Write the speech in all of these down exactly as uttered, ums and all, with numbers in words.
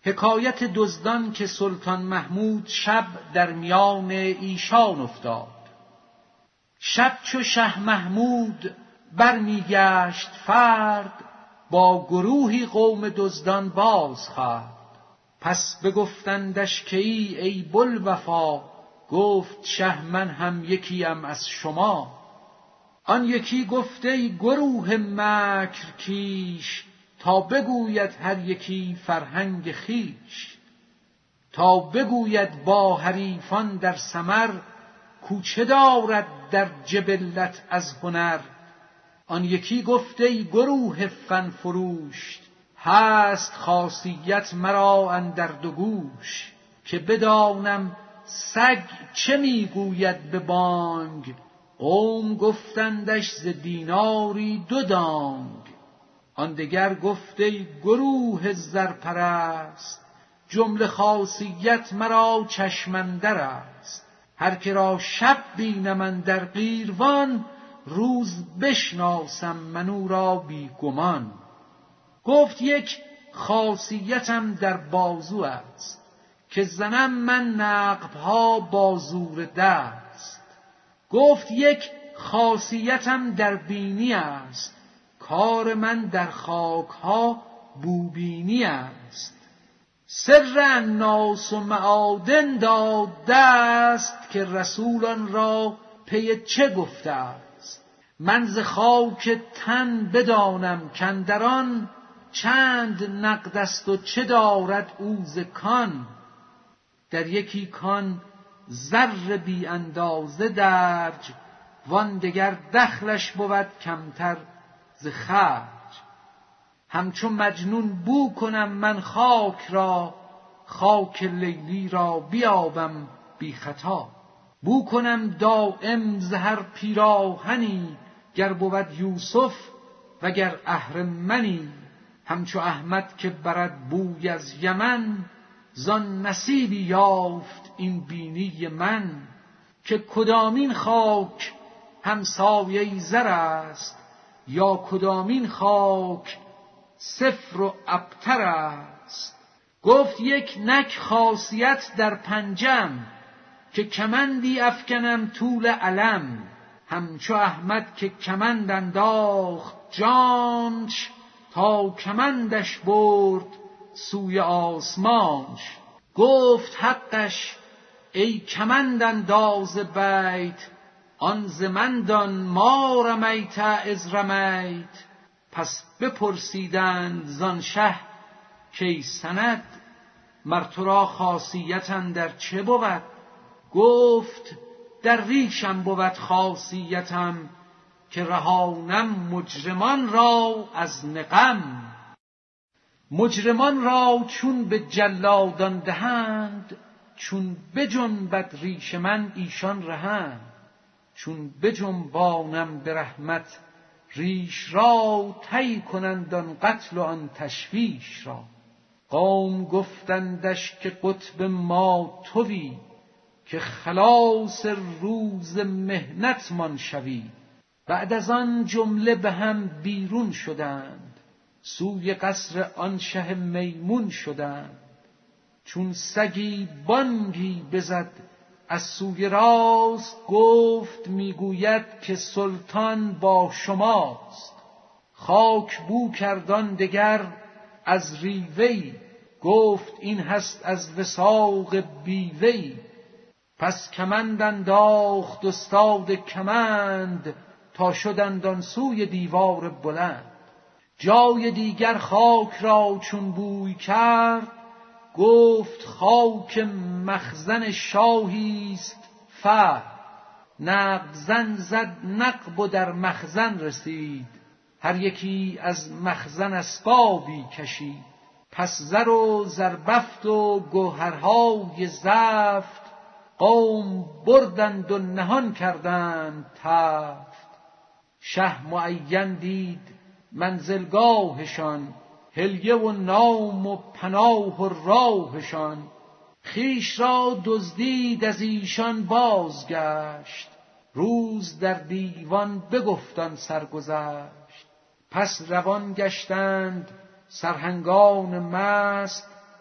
حکایت دزدان که سلطان محمود شب در میان ایشان افتاد. شب چو شه محمود برمیگشت فرد، با گروهی قوم دزدان باز خورد. پس بگفتندش که ای ای بوالوفا، گفت شه من هم یکیم از شما. آن یکی گفت ای گروه مکر کیش، تا بگوید هر یکی فرهنگ خویش. تا بگوید با حریفان در سمر، کوچه دارد در جبلت از هنر. آن یکی گفت ای گروه فن فروش، هست خاصیت مرا اندر دو گوش. که بدانم سگ چه میگوید به بانگ، قوم گفتندش ز دیناری دو دانگ. آن دگر گفت ای گروه زرپرست، جمله خاصیت مرا چشم اندر است. هر که را شب بینم اندر قیروان، روز بشناسم من او را بی گمان. گفت یک خاصیتم در بازو است، که زنم من نقبها با زور دست. گفت یک خاصیتم در بینی است، کار من در خاکها بوبینی است. سر الناس و معادن داد دست، که رسولان را پی چه گفته است. من ز خاک تن بدانم کاندران، چند نقد است و چه دارد او ز کان. در یکی کان زر بی اندازه درج، وان دگر دخلش بود کمتر ز خرج. همچون مجنون بو کنم من خاک را، خاک لیلی را بیابم بی خطا. بو کنم دایم ز هر پیراهنی، گر بود یوسف وگر اهرمنی. همچو احمد که برد بوی از یمن، زان نصیبی یافت این بینی من. که کدامین خاک همسایه زر است، یا کدامین خاک صفر و ابتر است. گفت یک نک خاصیت در پنجم، که کمندی افکنم طول علم. همچو احمد که کمند انداخت جانش، تا کمندش برد سوی آسمانش. گفت حقش ای کمند انداز بیت، آن ز من دان ما رمیت اذ رمیت. پس بپرسیدند زان شه کای سند، مر تو را خاصیت اندر چه بود؟ گفت در ریشم بود خاصیتم، که رهانم مجرمان را از نقم. مجرمان را چون به جلادان دهند، چون بجنبد ریش من ایشان رهند. چون بجنبانم به رحمت ریش را، طی کنند آن قتل و آن تشویش را. قوم گفتندش که قطب ما تویی، که خلاص روز محنتمان شوی. بعد از آن جمله به هم بیرون شدند، سوی قصر آن شه میمون شدند. چون سگی بانگی بزد از سوی راست، گفت میگوید که سلطان با شماست. خاک بو کردان دگر از ریوی، گفت این هست از وثاق بیوی. پس کمند انداخت استاد کمند، تا شدند آن سوی دیوار بلند. جای دیگر خاک را چون بوی کرد، گفت خاک مخزن شاهیست فرد. نقب زن زد نقب و در مخزن رسید، هر یکی از مخزن اسبابی کشید. پس زر و زربفت و گوهرهای زفت، قوم بردند و نهان کردند تفت. شه معین دید منزلگاهشان، حلیه و نام و پناه و راهشان. خویش را دزدید از ایشان بازگشت، روز در دیوان بگفتان سرگذشت. پس روان گشتند سرهنگان مست،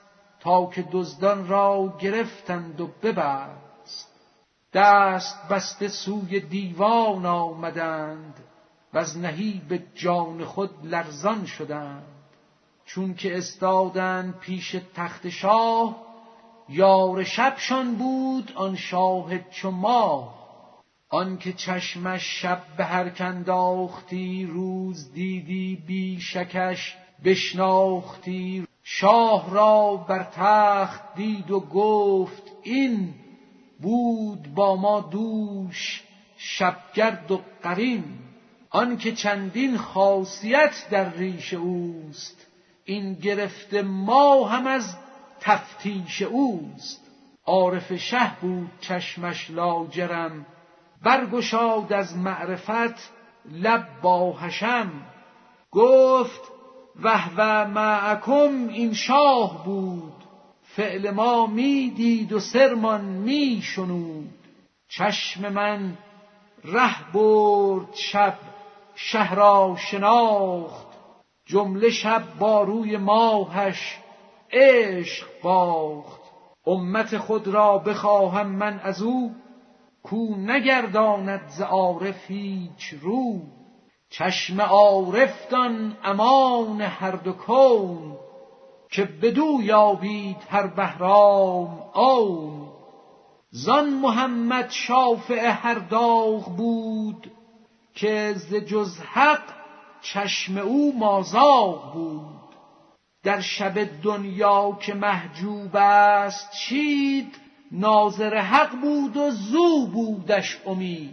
تا که دزدان را گرفتند و ببست. دست بسته سوی دیوان آمدند و از نهیب جان خود لرزان شدند. چون که استادند پیش تخت شاه، یار شبشان بود آن شاه چو ماه. آن که چشمش شب به هر کنداختی، روز دیدی بی شکش بشناختی. شاه را بر تخت دید و گفت این، بود با ما دوش شبگرد و قرین. آن که چندین خاصیت در ریش اوست، این گرفته ما هم از تفتیش اوست. عارف شه بود چشمش لاجرم، برگشاد از معرفت لب با حشم. گفت وهو معکم، این شاه بود، فعل ما می دید و سرمان می شنود. چشم من ره برد شب شه را شناخت، جمله شب با روی ماهش عشق باخت. امت خود را بخواهم من از او، کو نگرداند ز عارف هیچ رو. چشم عارف دان امان هر دو کون، که بدو یابید هر بهرام آن. زان محمد شافع هر داغ بود، که ز جز حق چشم او مازاغ بود. در شب دنیا که محجوب است چید، ناظر حق بود و زو بودش امید.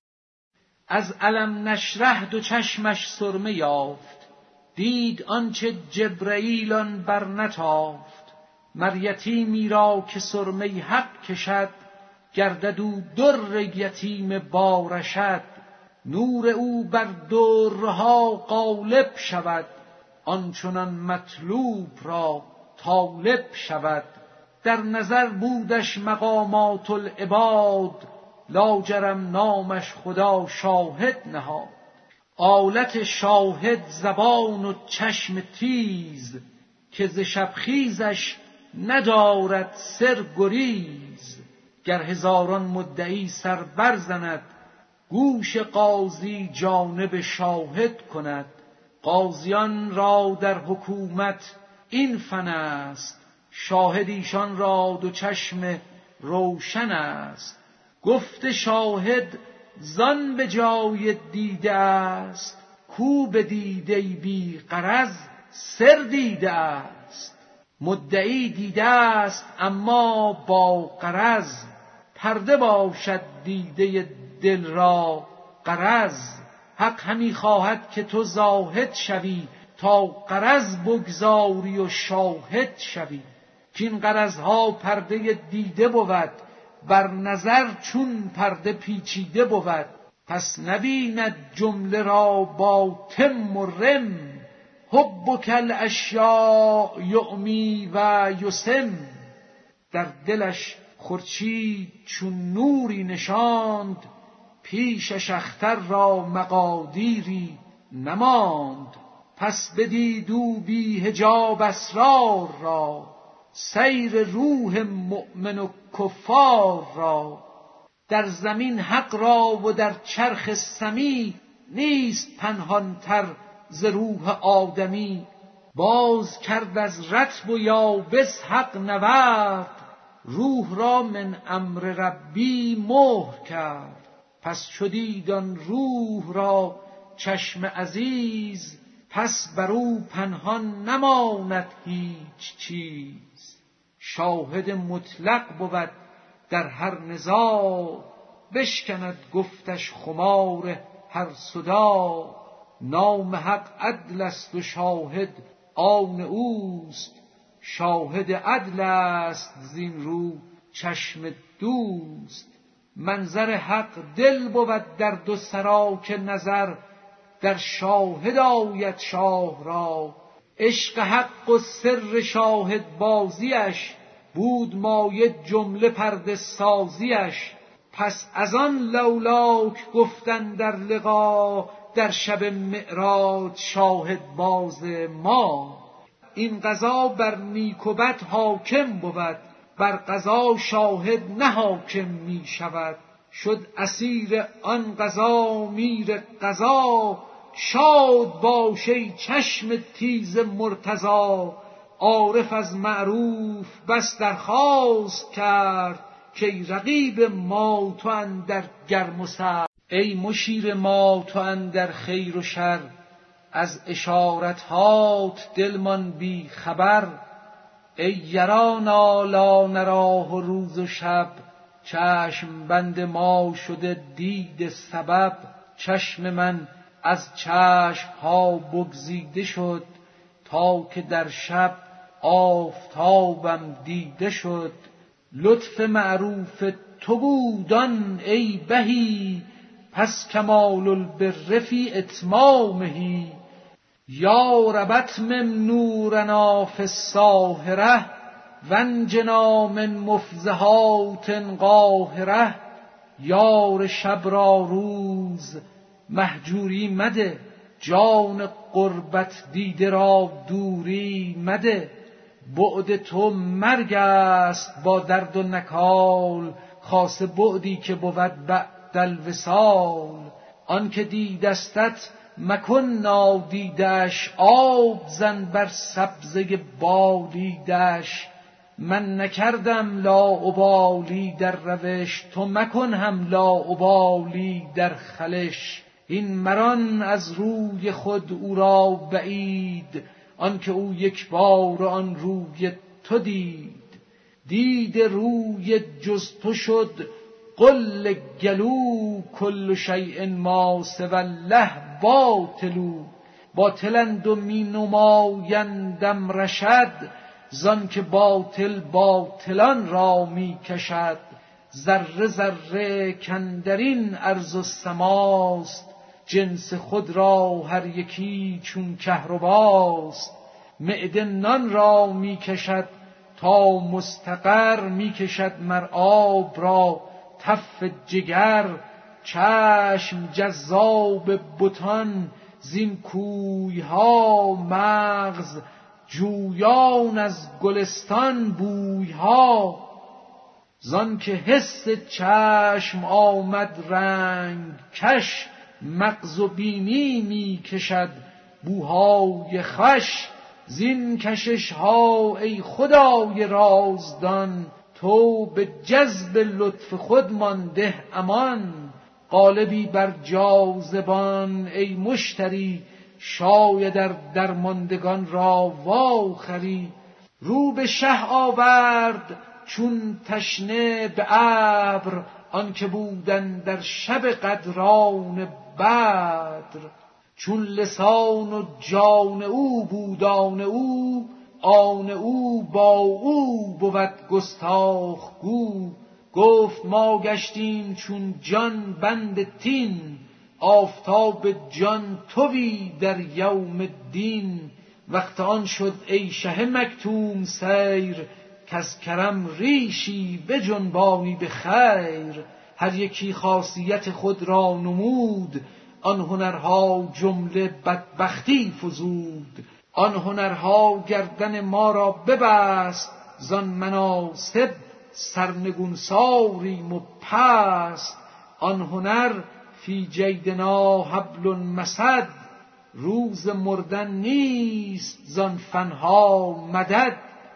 از الم نشرح دو چشمش سرمه یافت، دید آنچه جبرئیل آن بر نتافت. مر یتیمی را که سرمه حق کشد، گردد او در یتیم بارشد. نور او بر درها غالب شود، آنچنان مطلوب را طالب شود. در نظر بودش مقامات العباد، لاجرم نامش خدا شاهد نهاد. آلت شاهد زبان و چشم تیز، که ز شبخیزش ندارد سر گریز. گر هزاران مدعی سر برزند، گوش قاضی جانب شاهد کند. قاضیان را در حکومت این فن است، شاهد ایشان را دو چشم روشن است. گفت شاهد زان به جای دیده است، کو به دیده بی غرض سر دیده است. مدعی دیده است اما با غرض، پرده باشد دیده دل را غرض. حق همی خواهد که تو زاهد شوی، تا غرض بگذاری و شاهد شوی. کین غرضها پرده دیده بود، بر نظر چون پرده پیچیده بود. پس نبیند جمله را با تم و رم، حبک الاشیاء یعمی و یسم. در دلش خورشید چون نوری نشاند، پیشش اختر را مقادیری نماند. پس بدید او بی حجاب اسرار را، سیر روح مؤمن و کفار را. در زمین حق را و در چرخ سمی، نیست پنهانتر ز روح آدمی. باز کرد از رطب و یابس حق نورد، روح را من امر ربی مهر کرد. پس شدید آن روح را چشم عزیز، پس بر او پنهان نماند هیچ چیز. شاهد مطلق بود در هر نزاع، بشکند گفتش خمار هر صداع. نام حق عدل است و شاهد آن اوست، شاهد عدل است زین رو چشم دوست. منظر حق دل بود در دو سرا، که نظر در شاهد آید شاه را. عشق حق و سر شاهد بازیش، بود مایه جمله پرده سازیش. پس از آن لولاک گفتن در لقا، در شب معراج شاهد باز ما. این قضا بر نیک و بد حاکم بود، بر قضا شاهد نه حاکم می شود. شد اسیر آن قضا میر قضا، شاد باش ای چشم تیز مرتضا. عارف از معروف بس درخواست کرد، که رقیب ما تو اندر گرم و سرد. ای مشیر ما تو اندر خیر و شر، از اشارتهات دلمان بی خبر. ای یرانا لا نراه روز و شب، چشم بند ما شده دید سبب. چشم من از چشم ها بگزیده شد، تا که در شب آفتابم دیده شد. لطف معروف تو بود آن ای بهی، پس کمال البر فی اتمامه. یا ربت من نورنا فی الساهره، وانجنا من مفزهات قاهره. یار شب را روز مهجوری مده، جان قربت دیده را دوری مده. بعد تو مرگ است با درد و نکال، خاصه بعدی که بود بعد الوصال. آن که دیدستت مکن نادیدش، آب زن بر سبزه بالیدش. من نکردم لاابالی در روش، تو مکن هم لاابالی در خلش. این مران از روی خود او را بعید، آن که او یک بار آن روی تو دید. دید روی جز تو شد قل گلو، کل شیء ما سوی الله باطلو. باطلند و می نمایندم رشد، زان که باطل باطلان را می کشد. ذره ذره کاندرین ارض و سماست، جنس خود را هر یکی چون کهرباست. معده نان را می کشد تا مستقر، می کشد مر آب را تف جگر. چشم جذاب بتان زین کوی ها، مغز جویان از گلستان بوی ها. زان که حس چشم آمد رنگ کش، مغز و بینی می کشد بوهای خوش. زین کشش ها ای خدای رازدان، تو به جذب لطف خود مانده امان. قالبی بر جاذبان ای مشتری، شاید در درماندگان را واخری. رو به شه آورد چون تشنه به ابر، آن که بودن در شب قدران بدر. چون لسان و جان او بود آن او، آن او با او بود گستاخ گو. گفت ما گشتیم چون جان بند تین، آفتاب جان تویی در یوم الدین. وقت آن شد ای شه مکتوم سیر، کز کرم ریشی بجنبانی به خیر. هر یکی خاصیت خود را نمود، آن هنرها جمله بدبختی فزود. آن هنرها گردن ما را ببست، زان مناصب سرنگون ساریم و پست. آن هنر فی جیدنا حبل مسد، روز مردن نیست زان فنها مدد.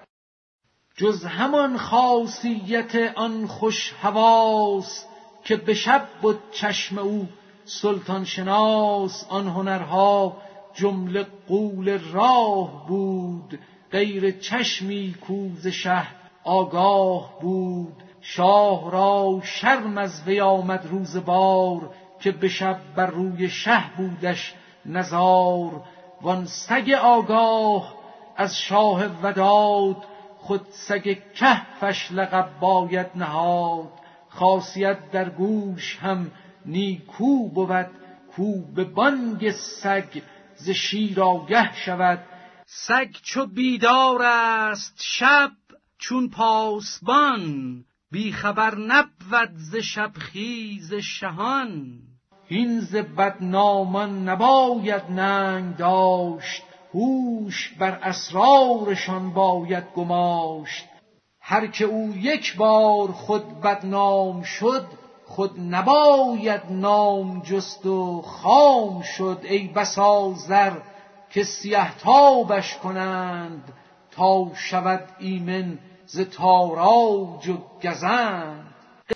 جز همان خاصیت آن خوش حواس، که به شب بود چشم او سلطان شناس. آن هنرها جمله غول راه بود، غیر چشمی کوز شه آگاه بود. شاه را شرم از وی آمد روز بار، که به شب بر روی شه بودش نزار. وان سگ آگاه از شاه وداد، خود سگ کهفش لقب باید نهاد. خاصیت در گوش هم نیکو بود، کو به بانگ سگ ز شیر آگه شود. سگ چو بیدار است شب چون پاسبان، بی خبر نبود ز شبخیز شهان. هین ز بدنامان نباید ننگ داشت، هوش بر اسرارشان باید گماشت. هر که او یک بار خود بدنام شد، خود نباید نام جست و خام شد. ای بسا زر که سیه تابش کنند، تا شود ایمن ز تاراج و گزند.